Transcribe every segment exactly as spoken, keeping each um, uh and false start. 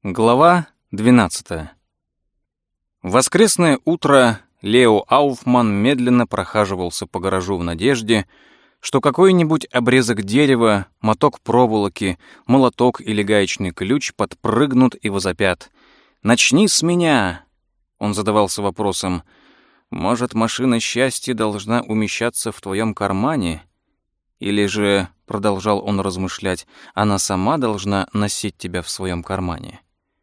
Глава двенадцатая. В воскресное утро Лео Ауфман медленно прохаживался по гаражу в надежде, что какой-нибудь обрезок дерева, моток проволоки, молоток или гаечный ключ подпрыгнут и возопят: «Начни с меня!» Он задавался вопросом: «Может, машина счастья должна умещаться в твоем кармане? Или же, — продолжал он размышлять, — она сама должна носить тебя в своем кармане?»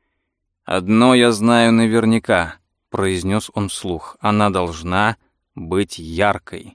«Одно я знаю наверняка», — произнес он вслух, — «она должна быть яркой».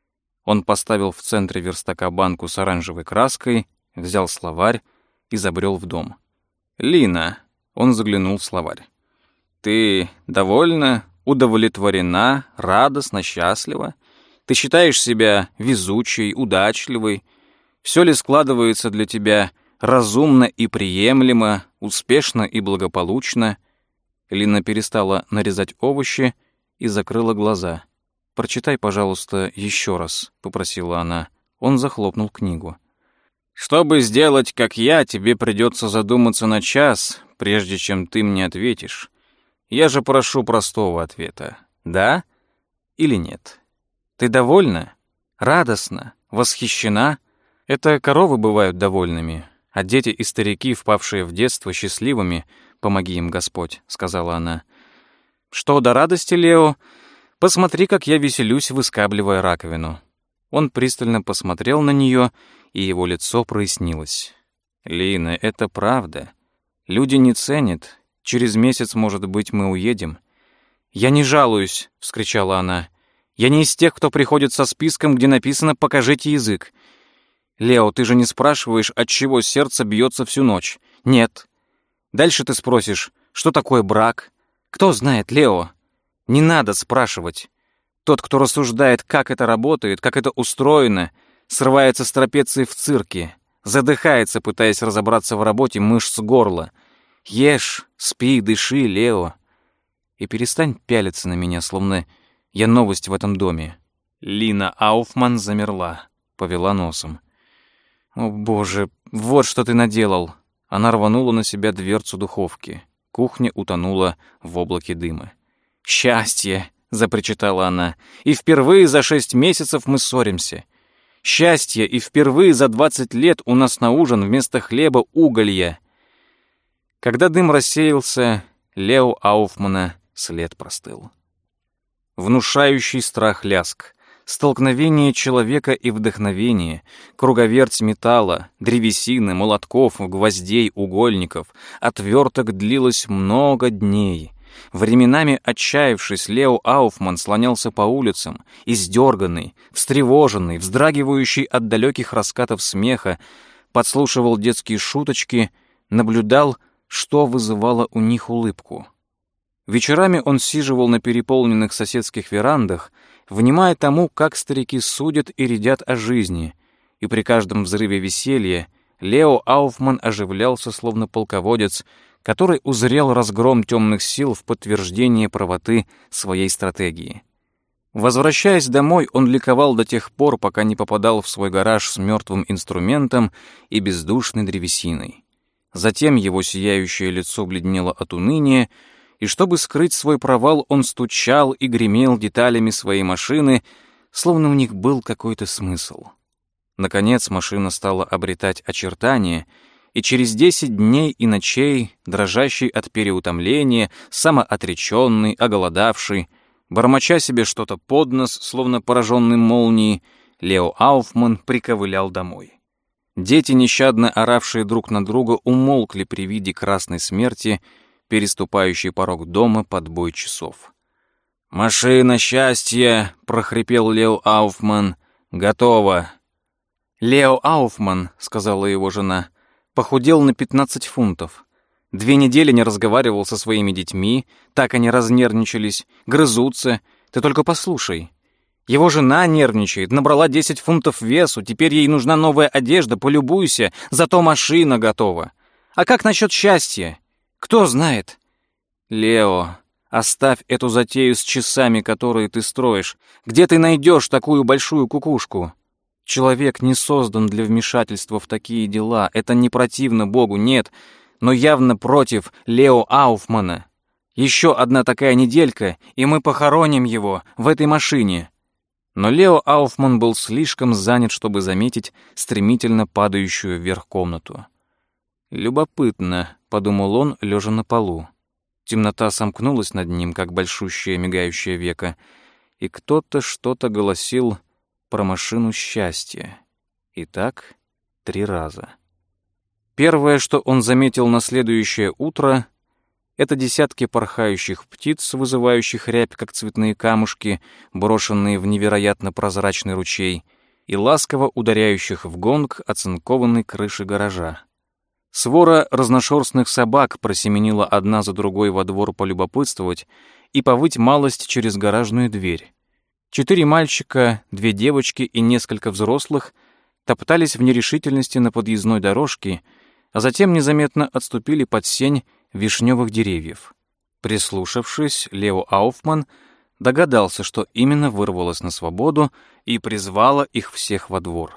Он поставил в центре верстака банку с оранжевой краской, взял словарь и забрел в дом. «Лина», — он заглянул в словарь, — «ты довольна, удовлетворена, радостна, счастлива? Ты считаешь себя везучей, удачливой? Все ли складывается для тебя разумно и приемлемо, успешно и благополучно?» Лина перестала нарезать овощи и закрыла глаза. «Прочитай, пожалуйста, еще раз», — попросила она. Он захлопнул книгу. «Чтобы сделать, как я, тебе придется задуматься на час, прежде чем ты мне ответишь. Я же прошу простого ответа. Да или нет? Ты довольна? Радостна? Восхищена? Это коровы бывают довольными, а дети и старики, впавшие в детство счастливыми, помоги им Господь», — сказала она. «Что до радости, Лео, посмотри, как я веселюсь, выскабливая раковину». Он пристально посмотрел на нее, и его лицо прояснилось. «Лина, это правда. Люди не ценят. Через месяц, может быть, мы уедем». «Я не жалуюсь», — вскричала она. «Я не из тех, кто приходит со списком, где написано «покажите язык». Лео, ты же не спрашиваешь, от чего сердце бьется всю ночь. Нет. Дальше ты спросишь, что такое брак? Кто знает, Лео? Не надо спрашивать. Тот, кто рассуждает, как это работает, как это устроено, срывается с трапеции в цирке, задыхается, пытаясь разобраться в работе мышц горла. Ешь, спи, дыши, Лео. И перестань пялиться на меня, словно я новость в этом доме». Лина Ауфман замерла, повела носом. «О, Боже, вот что ты наделал!» Она рванула на себя дверцу духовки. Кухня утонула в облаке дыма. «Счастье!» — запричитала она. «И впервые за шесть месяцев мы ссоримся. Счастье! И впервые за двадцать лет у нас на ужин вместо хлеба уголья». Когда дым рассеялся, Лео Ауфмана след простыл. Внушающий страх лязг. Столкновение человека и вдохновения, круговерть металла, древесины, молотков, гвоздей, угольников, отверток длилось много дней. Временами, отчаявшись, Лео Ауфман слонялся по улицам, издерганный, встревоженный, вздрагивающий от далеких раскатов смеха, подслушивал детские шуточки, наблюдал, что вызывало у них улыбку. Вечерами он сиживал на переполненных соседских верандах, внимая тому, как старики судят и рядят о жизни, и при каждом взрыве веселья Лео Ауфман оживлялся, словно полководец, который узрел разгром темных сил в подтверждение правоты своей стратегии. Возвращаясь домой, он ликовал до тех пор, пока не попадал в свой гараж с мертвым инструментом и бездушной древесиной. Затем его сияющее лицо бледнело от уныния, и чтобы скрыть свой провал, он стучал и гремел деталями своей машины, словно у них был какой-то смысл. Наконец машина стала обретать очертания, и через десять дней и ночей, дрожащий от переутомления, самоотреченный, оголодавший, бормоча себе что-то под нос, словно пораженный молнией, Лео Ауфман приковылял домой. Дети, нещадно оравшие друг на друга, умолкли при виде красной смерти, переступающий порог дома под бой часов. «Машина счастья!» — прохрипел Лео Ауфман. «Готово!» «Лео Ауфман», — сказала его жена, — похудел на пятнадцать фунтов. Две недели не разговаривал со своими детьми, так они разнервничались, грызутся. Ты только послушай. Его жена нервничает, набрала десять фунтов весу, теперь ей нужна новая одежда, полюбуйся, зато машина готова. А как насчет счастья? Кто знает? Лео, оставь эту затею с часами, которые ты строишь. Где ты найдешь такую большую кукушку? Человек не создан для вмешательства в такие дела. Это не противно Богу, нет. но явно против Лео Ауфмана. Еще одна такая неделька, и мы похороним его в этой машине. Но Лео Ауфман был слишком занят, чтобы заметить стремительно падающую вверх комнату. «Любопытно», — подумал он, лежа на полу. Темнота сомкнулась над ним, как большущее мигающее веко, и кто-то что-то голосил про машину счастья. И так три раза. Первое, что он заметил на следующее утро, это десятки порхающих птиц, вызывающих рябь, как цветные камушки, брошенные в невероятно прозрачный ручей, и ласково ударяющих в гонг оцинкованной крыши гаража. Свора разношерстных собак просеменила одна за другой во двор полюбопытствовать и повыть малость через гаражную дверь. Четыре мальчика, две девочки и несколько взрослых топтались в нерешительности на подъездной дорожке, а затем незаметно отступили под сень вишневых деревьев. Прислушавшись, Лео Ауфман догадался, что именно вырвалось на свободу и призвало их всех во двор.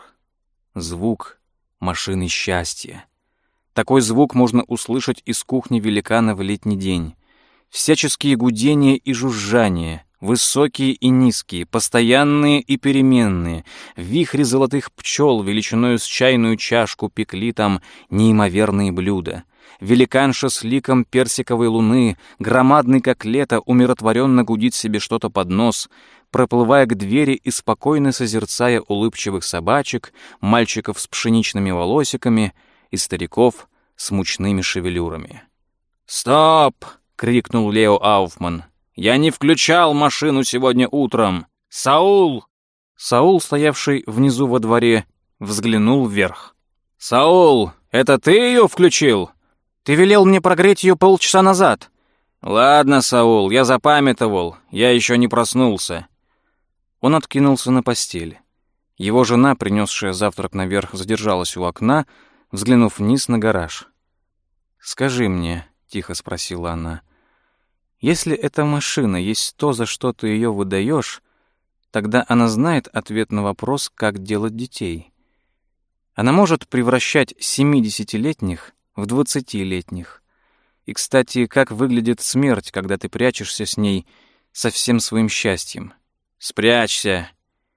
Звук машины счастья. Такой звук можно услышать из кухни великана в летний день. Всяческие гудения и жужжания, высокие и низкие, постоянные и переменные, вихри золотых пчел величиною с чайную чашку пекли там неимоверные блюда. Великанша с ликом персиковой луны, громадный как лето, умиротворенно гудит себе что-то под нос, проплывая к двери и спокойно созерцая улыбчивых собачек, мальчиков с пшеничными волосиками и стариков с мучными шевелюрами. «Стоп!» — крикнул Лео Ауфман. «Я не включал машину сегодня утром! Саул!» Саул, стоявший внизу во дворе, взглянул вверх. «Саул, это ты ее включил? Ты велел мне прогреть ее полчаса назад». «Ладно, Саул, я запамятовал, я еще не проснулся». Он откинулся на постель. Его жена, принесшая завтрак наверх, задержалась у окна, взглянув вниз на гараж. «Скажи мне», — тихо спросила она, — «если эта машина есть то, за что ты ее выдаешь, тогда она знает ответ на вопрос, как делать детей. Она может превращать семидесятилетних в двадцатилетних. И, кстати, как выглядит смерть, когда ты прячешься с ней со всем своим счастьем? Спрячься.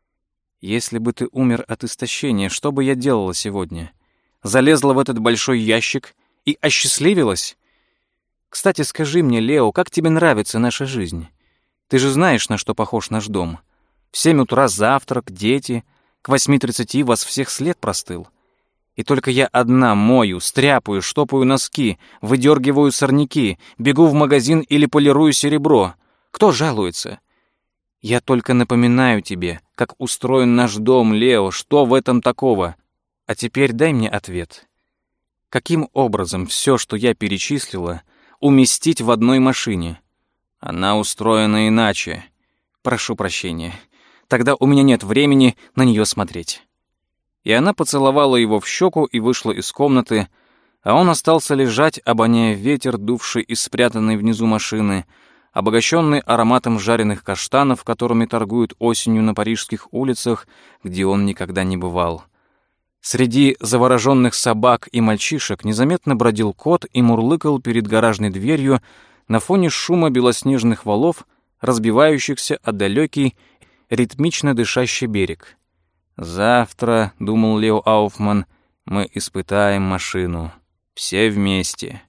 Если бы ты умер от истощения, что бы я делала сегодня? Залезла в этот большой ящик и осчастливилась? Кстати, скажи мне, Лео, как тебе нравится наша жизнь? Ты же знаешь, на что похож наш дом. В семь утра завтрак, дети, к восьми тридцати вас всех след простыл. И только я одна мою, стряпаю, штопаю носки, выдергиваю сорняки, бегу в магазин или полирую серебро. Кто жалуется? Я только напоминаю тебе, как устроен наш дом, Лео, что в этом такого? А теперь дай мне ответ. Каким образом все, что я перечислила, уместить в одной машине? Она устроена иначе. Прошу прощения. Тогда у меня нет времени на нее смотреть». И она поцеловала его в щеку и вышла из комнаты, а он остался лежать, обоняя ветер, дувший из спрятанной внизу машины, обогащенный ароматом жареных каштанов, которыми торгуют осенью на парижских улицах, где он никогда не бывал. Среди завороженных собак и мальчишек незаметно бродил кот и мурлыкал перед гаражной дверью на фоне шума белоснежных валов, разбивающихся о далекий, ритмично дышащий берег. «Завтра, — думал Лео Ауфман, — мы испытаем машину. Все вместе».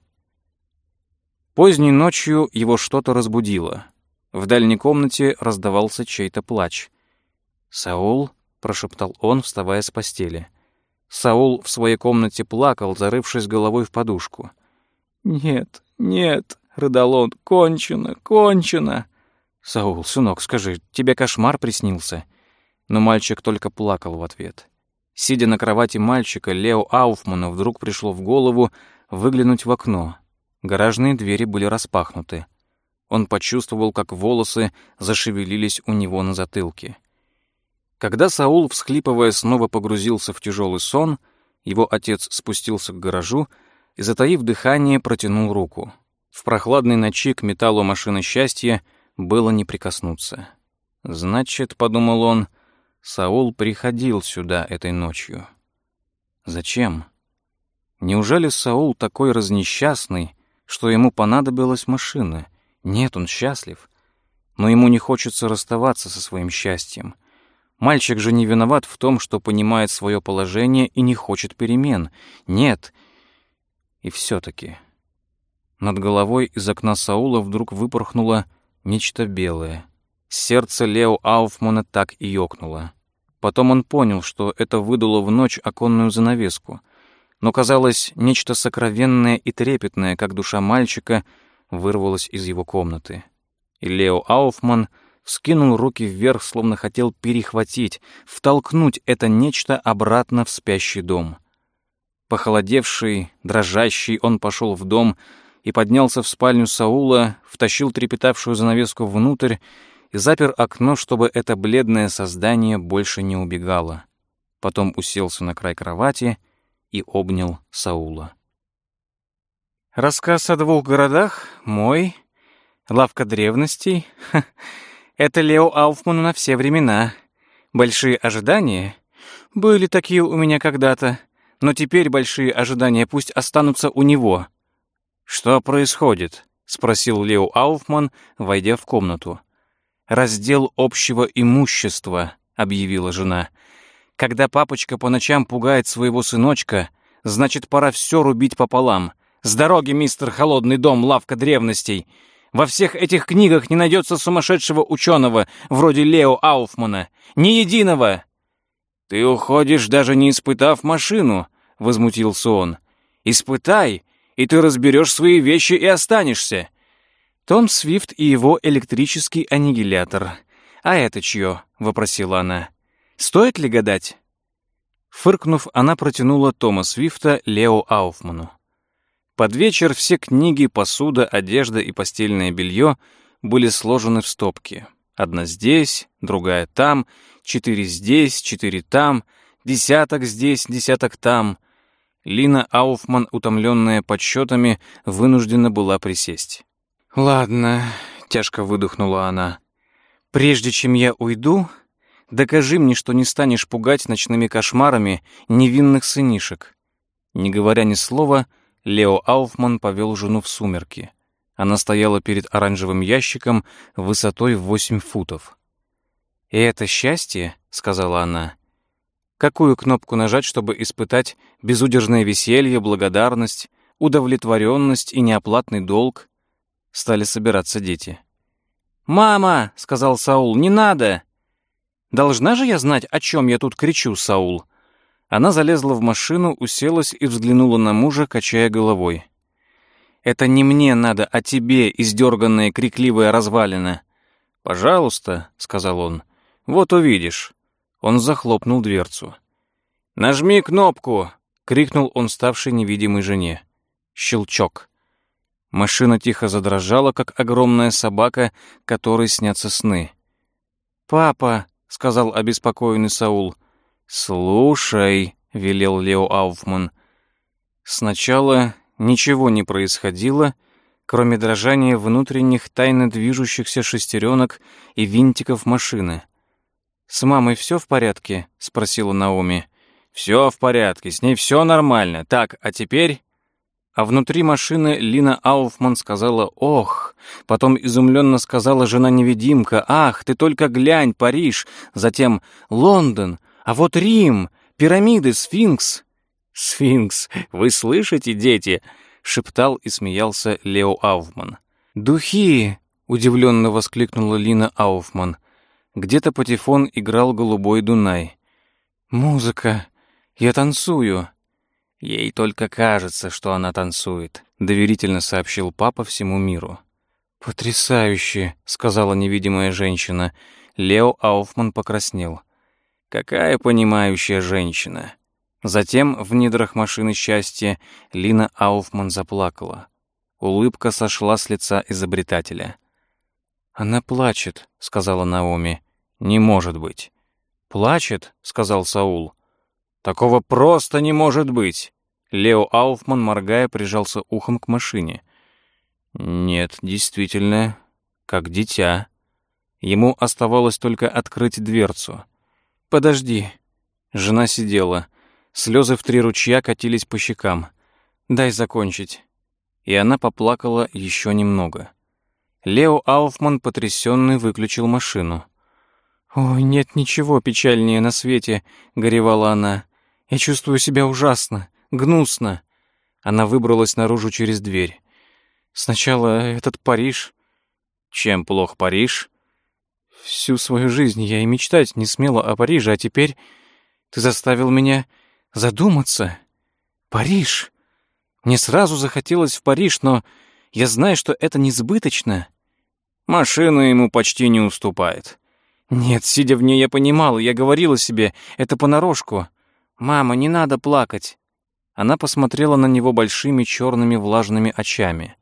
Поздней ночью его что-то разбудило. В дальней комнате раздавался чей-то плач. «Саул?» — прошептал он, вставая с постели. Саул в своей комнате плакал, зарывшись головой в подушку. «Нет, нет!» — рыдал он. «Кончено, кончено!» «Саул, сынок, скажи, тебе кошмар приснился?» Но мальчик только плакал в ответ. Сидя на кровати мальчика, Лео Ауфману вдруг пришло в голову выглянуть в окно. Гаражные двери были распахнуты. Он почувствовал, как волосы зашевелились у него на затылке. Когда Саул, всхлипывая, снова погрузился в тяжелый сон, его отец спустился к гаражу и, затаив дыхание, протянул руку. В прохладной ночи к металлу машины счастья было не прикоснуться. «Значит, — подумал он, — Саул приходил сюда этой ночью. Зачем? Неужели Саул такой разнесчастный, что ему понадобилась машина? Нет, он счастлив. Но ему не хочется расставаться со своим счастьем. Мальчик же не виноват в том, что понимает свое положение и не хочет перемен. Нет. И все-таки. Над головой из окна Саула вдруг выпорхнуло нечто белое. Сердце Лео Ауфмана так и ёкнуло. Потом он понял, что это выдуло в ночь оконную занавеску. Но, казалось, нечто сокровенное и трепетное, как душа мальчика, вырвалось из его комнаты. И Лео Ауфман вскинул руки вверх, словно хотел перехватить, втолкнуть это нечто обратно в спящий дом. Похолодевший, дрожащий, он пошел в дом и поднялся в спальню Саула, втащил трепетавшую занавеску внутрь и запер окно, чтобы это бледное создание больше не убегало. Потом уселся на край кровати и обнял Саула. Рассказ о двух городах мой, лавка древностей. Ха, это Лео Ауфману на все времена. Большие ожидания? Были такие у меня когда-то, но теперь большие ожидания пусть останутся у него. «Что происходит?» — спросил Лео Ауфман, войдя в комнату. «Раздел общего имущества», — объявила жена. «Когда папочка по ночам пугает своего сыночка, значит, пора все рубить пополам. С дороги, мистер Холодный дом, лавка древностей. Во всех этих книгах не найдется сумасшедшего ученого, вроде Лео Ауфмана. Ни единого!» «Ты уходишь, даже не испытав машину», — возмутился он. «Испытай, и ты разберешь свои вещи и останешься». «Том Свифт и его электрический аннигилятор. А это чье?» — вопросила она. «Стоит ли гадать?» Фыркнув, она протянула Тома Свифта Лео Ауфману. Под вечер все книги, посуда, одежда и постельное белье были сложены в стопки. Одна здесь, другая там, четыре здесь, четыре там, десяток здесь, десяток там. Лина Ауфман, утомленная подсчетами, вынуждена была присесть. «Ладно», — тяжко выдохнула она. «Прежде чем я уйду, докажи мне, что не станешь пугать ночными кошмарами невинных сынишек». Не говоря ни слова, Лео Ауфман повел жену в сумерки. Она стояла перед оранжевым ящиком высотой в восемь футов. «И это счастье?» — сказала она. «Какую кнопку нажать, чтобы испытать безудержное веселье, благодарность, удовлетворенность и неоплатный долг?» Стали собираться дети. «Мама!» — сказал Саул. «Не надо!» «Должна же я знать, о чем я тут кричу, Саул?» Она залезла в машину, уселась и взглянула на мужа, качая головой. «Это не мне надо, а тебе, издерганная крикливая развалина». «Пожалуйста», — сказал он, — «вот увидишь». Он захлопнул дверцу. «Нажми кнопку!» — крикнул он ставшей невидимой жене. Щелчок. Машина тихо задрожала, как огромная собака, которой снятся сны. «Папа», — сказал обеспокоенный Саул. «Слушай», — велел Лео Ауфман. Сначала ничего не происходило, кроме дрожания внутренних тайно движущихся шестеренок и винтиков машины. «С мамой все в порядке?» — спросила Наоми. «Все в порядке, с ней все нормально. Так, а теперь...» А внутри машины Лина Ауфман сказала «Ох!», потом изумленно сказала жена-невидимка «Ах, ты только глянь, Париж!», затем «Лондон! А вот Рим! Пирамиды, сфинкс!» «Сфинкс! Вы слышите, дети?» — шептал и смеялся Лео Ауфман. «Духи!» — удивленно воскликнула Лина Ауфман. Где-то патефон играл «Голубой Дунай». «Музыка! Я танцую!» «Ей только кажется, что она танцует», — доверительно сообщил папа всему миру. «Потрясающе», — сказала невидимая женщина. Лео Ауфман покраснел. «Какая понимающая женщина». Затем в недрах машины счастья Лина Ауфман заплакала. Улыбка сошла с лица изобретателя. «Она плачет», — сказала Наоми. «Не может быть». «Плачет?» — сказал Саул. «Такого просто не может быть!» Лео Ауфман, моргая, прижался ухом к машине. «Нет, действительно, как дитя». Ему оставалось только открыть дверцу. «Подожди». Жена сидела. Слезы в три ручья катились по щекам. дай закончить». И она поплакала еще немного. Лео Ауфман, потрясенный, выключил машину. «Ой, нет ничего печальнее на свете», — горевала она. «Я чувствую себя ужасно, гнусно». Она выбралась наружу через дверь. «Сначала этот Париж». «Чем плох Париж?» «Всю свою жизнь я и мечтать не смела о Париже, а теперь ты заставил меня задуматься. Париж. Мне сразу захотелось в Париж, но я знаю, что это несбыточно». «Машина ему почти не уступает». Нет, сидя в ней, я понимала, я говорила себе, это понарошку. «Мама, не надо плакать». Она посмотрела на него большими черными влажными очами.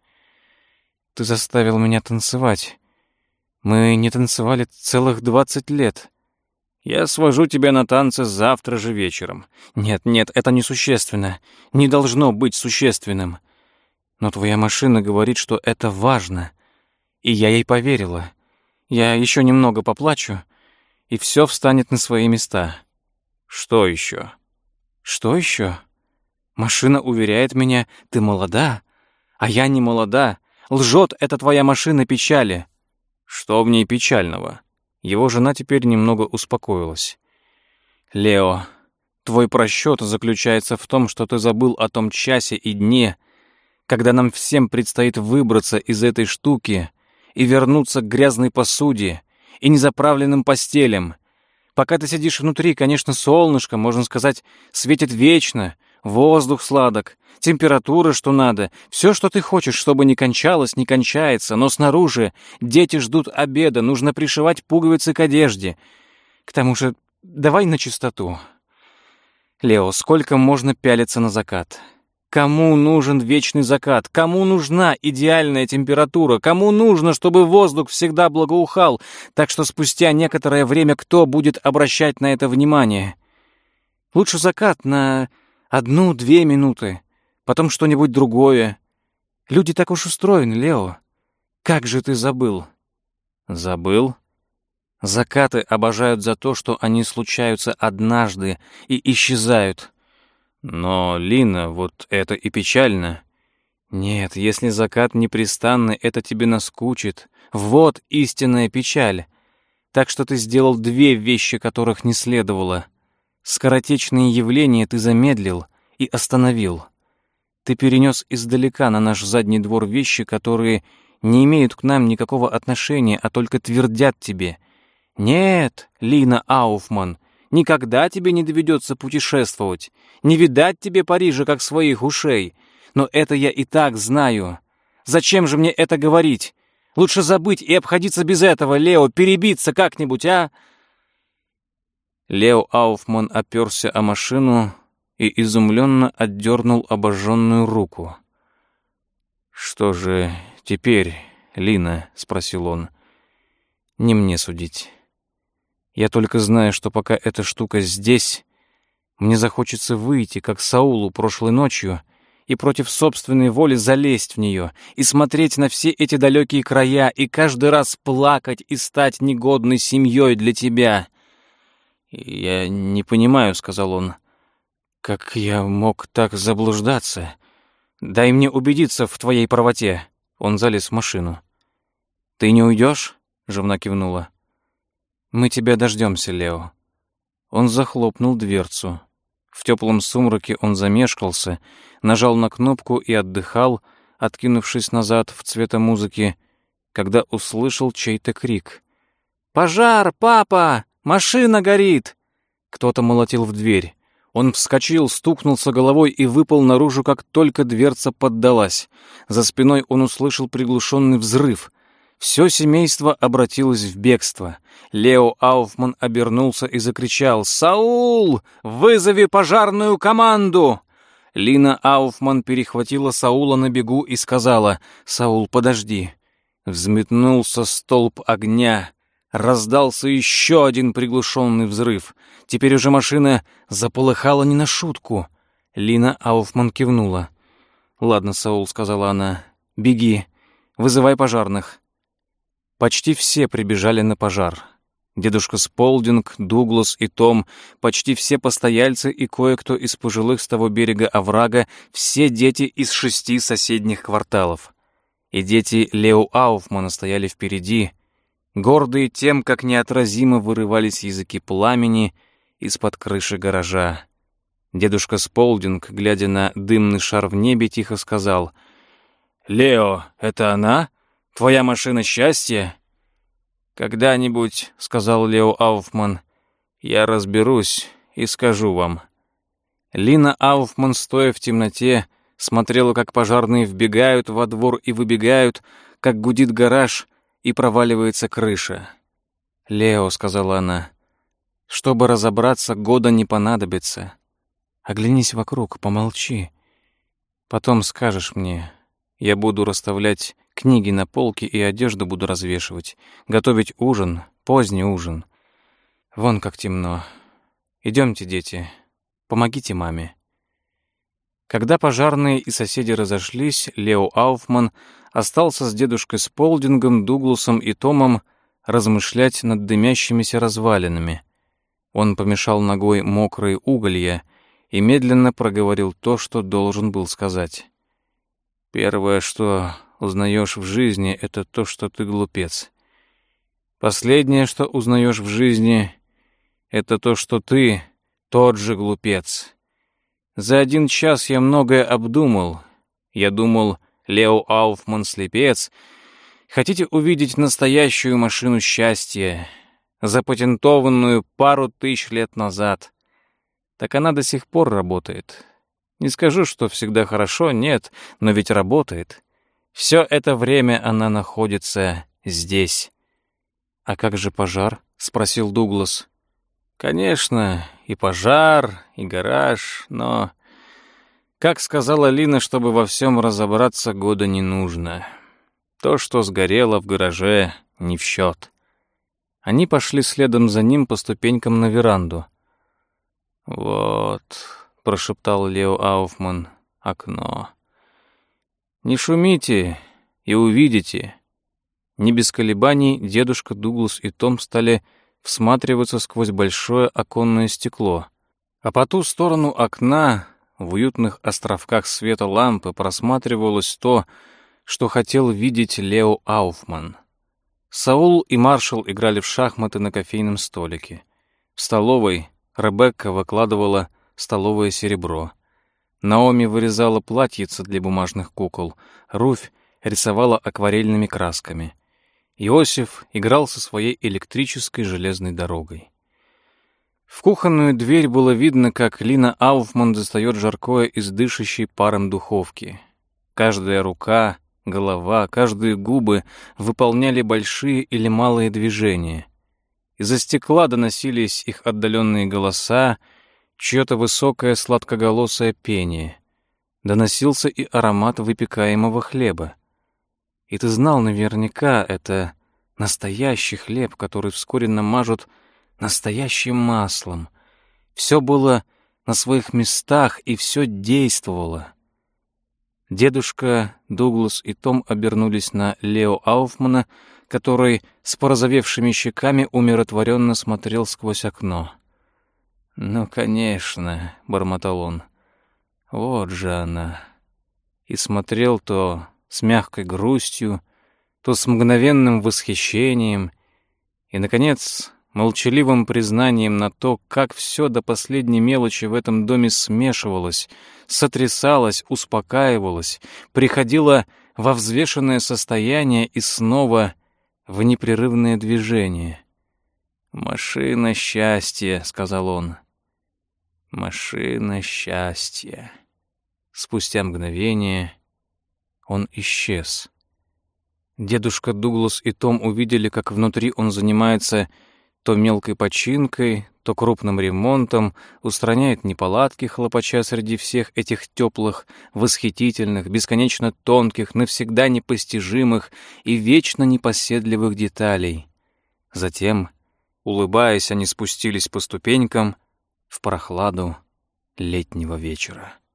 «Ты заставил меня танцевать. Мы не танцевали целых двадцать лет. Я свожу тебя на танцы завтра же вечером». «Нет, нет, это несущественно. Не должно быть существенным. Но твоя машина говорит, что это важно. И я ей поверила. Я еще немного поплачу, и все встанет на свои места». «Что еще?» «Что еще? Машина уверяет меня, ты молода, а я не молода. Лжет эта твоя машина печали». «Что в ней печального?» Его жена теперь немного успокоилась. «Лео, твой просчет заключается в том, что ты забыл о том часе и дне, когда нам всем предстоит выбраться из этой штуки и вернуться к грязной посуде и незаправленным постелям. Пока ты сидишь внутри, конечно, солнышко, можно сказать, светит вечно, воздух сладок, температура, что надо, все, что ты хочешь, чтобы не кончалось, не кончается, но снаружи дети ждут обеда, нужно пришивать пуговицы к одежде. К тому же, давай на чистоту. Лео, сколько можно пялиться на закат? Кому нужен вечный закат? Кому нужна идеальная температура? Кому нужно, чтобы воздух всегда благоухал? Так что спустя некоторое время кто будет обращать на это внимание? Лучше закат на одну-две минуты, потом что-нибудь другое. Люди так уж устроены, Лео. Как же ты забыл? Забыл? Закаты обожают за то, что они случаются однажды и исчезают. Но, Лина, вот это и печально. Нет, если закат непрестанный, это тебе наскучит. Вот истинная печаль. Так что ты сделал две вещи, которых не следовало. Скоротечные явления ты замедлил и остановил. Ты перенес издалека на наш задний двор вещи, которые не имеют к нам никакого отношения, а только твердят тебе. Нет, Лина Ауфман, никогда тебе не доведется путешествовать, не видать тебе Парижа как своих ушей. Но это я и так знаю. Зачем же мне это говорить? Лучше забыть и обходиться без этого, Лео, перебиться как-нибудь, а?» Лео Ауфман оперся о машину и изумленно отдернул обожженную руку. «Что же теперь, Лина?» — спросил он. «Не мне судить. Я только знаю, что пока эта штука здесь, мне захочется выйти, как Саулу прошлой ночью, и против собственной воли залезть в нее, и смотреть на все эти далекие края, и каждый раз плакать и стать негодной семьей для тебя». «Я не понимаю», — сказал он, — «как я мог так заблуждаться? Дай мне убедиться в твоей правоте». Он залез в машину. «Ты не уйдешь?» — жена кивнула. «Мы тебя дождемся, Лео». Он захлопнул дверцу. В теплом сумраке он замешкался, нажал на кнопку и отдыхал, откинувшись назад в цветомузыке, когда услышал чей-то крик. «Пожар, папа! Машина горит!» Кто-то молотил в дверь. Он вскочил, стукнулся головой и выпал наружу, как только дверца поддалась. За спиной он услышал приглушенный взрыв. Все семейство обратилось в бегство. Лео Ауфман обернулся и закричал: «Саул, вызови пожарную команду!» Лина Ауфман перехватила Саула на бегу и сказала: «Саул, подожди». Взметнулся столб огня. Раздался еще один приглушенный взрыв. Теперь уже машина заполыхала не на шутку. Лина Ауфман кивнула. «Ладно, Саул», — сказала она, — «беги, вызывай пожарных». Почти все прибежали на пожар. Дедушка Сполдинг, Дуглас и Том, почти все постояльцы и кое-кто из пожилых с того берега оврага, все дети из шести соседних кварталов. И дети Лео Ауфмана стояли впереди, гордые тем, как неотразимо вырывались языки пламени из-под крыши гаража. Дедушка Сполдинг, глядя на дымный шар в небе, тихо сказал: «Лео, это она? Твоя машина счастья?» «Когда-нибудь, — сказал Лео Ауфман, — я разберусь и скажу вам». Лина Ауфман, стоя в темноте, смотрела, как пожарные вбегают во двор и выбегают, как гудит гараж и проваливается крыша. «Лео, — сказала она, — чтобы разобраться, года не понадобится. Оглянись вокруг, помолчи. Потом скажешь мне. Я буду расставлять книги на полке и одежду буду развешивать, готовить ужин, поздний ужин. Вон как темно. Идемте, дети, помогите маме». Когда пожарные и соседи разошлись, Лео Ауфман остался с дедушкой Сполдингом, Дугласом и Томом размышлять над дымящимися развалинами. Он помешал ногой мокрые уголья и медленно проговорил то, что должен был сказать. «Первое, что узнаешь в жизни, — это то, что ты глупец. Последнее, что узнаешь в жизни, — это то, что ты тот же глупец. За один час я многое обдумал. Я думал, Лео Ауфман слепец. Хотите увидеть настоящую машину счастья, запатентованную пару тысяч лет назад? Так она до сих пор работает. Не скажу, что всегда хорошо, нет, но ведь работает. Все это время она находится здесь». «А как же пожар?» — спросил Дуглас. «Конечно, и пожар, и гараж, но, как сказала Лина, чтобы во всем разобраться, года не нужно. То, что сгорело в гараже, не в счет». Они пошли следом за ним по ступенькам на веранду. «Вот», — прошептал Лео Ауфман, — «окно. Не шумите и увидите». Не без колебаний дедушка Дуглас и Том стали всматриваться сквозь большое оконное стекло. А по ту сторону окна, в уютных островках света лампы, просматривалось то, что хотел видеть Лео Ауфман. Саул и Маршал играли в шахматы на кофейном столике. В столовой Ребекка выкладывала столовое серебро. Наоми вырезала платьица для бумажных кукол. Руфь рисовала акварельными красками. Иосиф играл со своей электрической железной дорогой. В кухонную дверь было видно, как Лина Ауфман достает жаркое из дышащей паром духовки. Каждая рука, голова, каждые губы выполняли большие или малые движения. Из-за стекла доносились их отдаленные голоса, чье-то высокое сладкоголосое пение. Доносился и аромат выпекаемого хлеба. И ты знал наверняка, это настоящий хлеб, который вскоре намажут настоящим маслом. Все было на своих местах, и все действовало. Дедушка, Дуглас и Том обернулись на Лео Ауфмана, который с порозовевшими щеками умиротворенно смотрел сквозь окно. «Ну, конечно», — бормотал он, — «вот же она». И смотрел то с мягкой грустью, то с мгновенным восхищением и, наконец, молчаливым признанием на то, как все до последней мелочи в этом доме смешивалось, сотрясалось, успокаивалось, приходило во взвешенное состояние и снова в непрерывное движение. «Машина счастья», — сказал он. «Машина счастья». Спустя мгновение он исчез. Дедушка Дуглас и Том увидели, как внутри он занимается то мелкой починкой, то крупным ремонтом, устраняет неполадки, хлопача среди всех этих теплых, восхитительных, бесконечно тонких, навсегда непостижимых и вечно непоседливых деталей. Затем, улыбаясь, они спустились по ступенькам в прохладу летнего вечера.